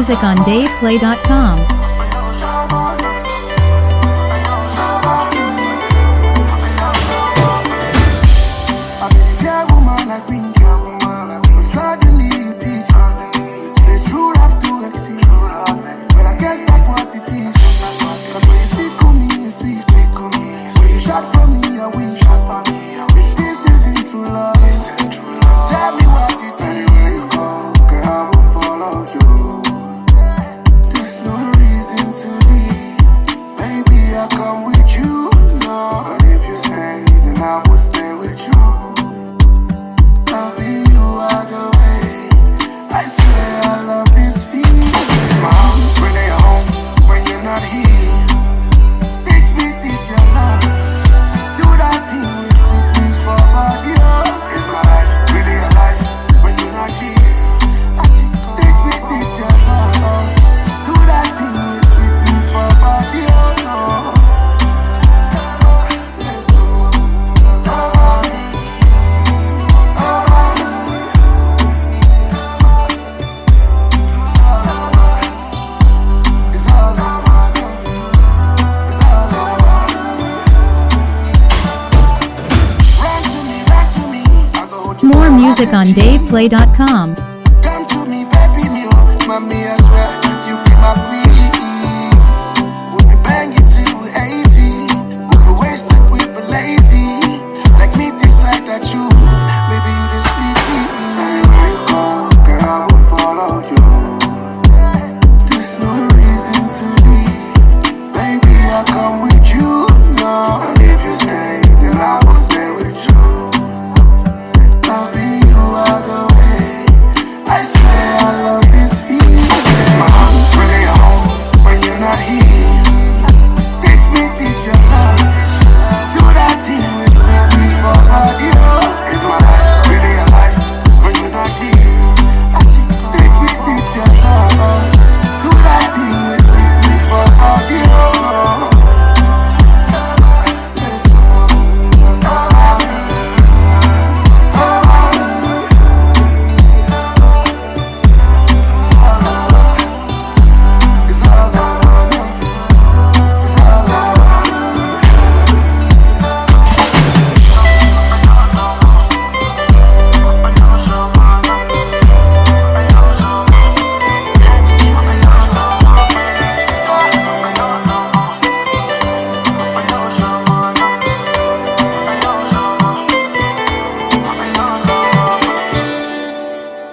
music on DavePlay.com. Suddenly you teach me, say true love to exist, but I guess that's what it is. Cause when you see me, it's sweet. When you shot for me, I wish. If this isn't true love, tell me what it is. Girl, I will follow you. There's no reason to leave. Baby, I come with you. No, but if you stay, then I will stay with you. Loving you all the way. I swear I love this feeling. It's my house when you're home, when you're not here. Teach me this your love. Do that thing with sweetness for body. It's my life, really your life when you're not here. Teach me this your love. Do that thing with sweetness for body. Oh no. More music on DavePlay.com. Come to me, baby, me, oh, mommy, I swear, you be my queen. We'll be banging till we're 80. We'll be wasted, we'll be lazy. Like me, inside that you, baby, you the sweetie. Anywhere you go, girl, I will follow you. There's no reason to leave. Baby, I'll come with you. No, and if you stay, then I will stay with you. Loving you all the way. I swear I love this feeling. It's my house when you're home, when you're not here. Teach me this your love. Do that thing with me for body. It's my life, really your life when you're not here. Teach me this your love. Do that thing with me for body.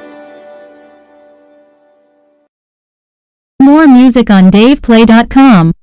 More music on DavePlay.com.